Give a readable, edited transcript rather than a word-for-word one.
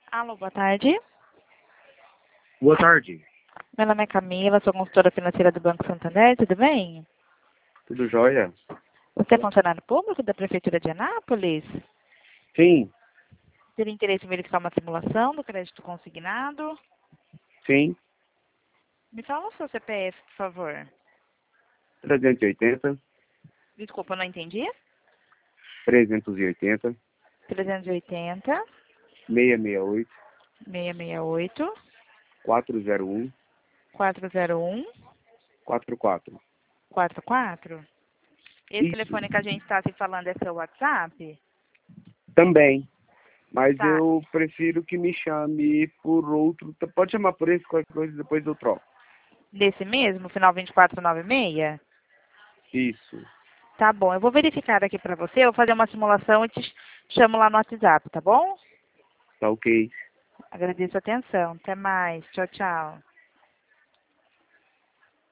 Alô, boa tarde. Boa tarde. Meu nome é Camila, sou consultora financeira do Banco Santander, tudo bem? Tudo jóia? Você é funcionário público da Prefeitura de Anápolis? Sim, Teria interesse em verificar uma simulação do crédito consignado? sim. Me fala o seu CPF, por favor. 380, Desculpa, eu não entendi. 380, 380, 668, 668, 401, 401, 44. 44. Esse Isso. telefone que a gente está se falando é seu WhatsApp? Também. Mas Tá. eu prefiro que me chame por outro. Pode chamar por esse, qualquer coisa, depois eu troco. Desse mesmo, final 2496? Isso. Tá bom, eu vou verificar aqui para você, eu vou fazer uma simulação e te chamo lá no WhatsApp, tá bom? Tá ok. Agradeço a atenção. Até mais. Tchau, tchau.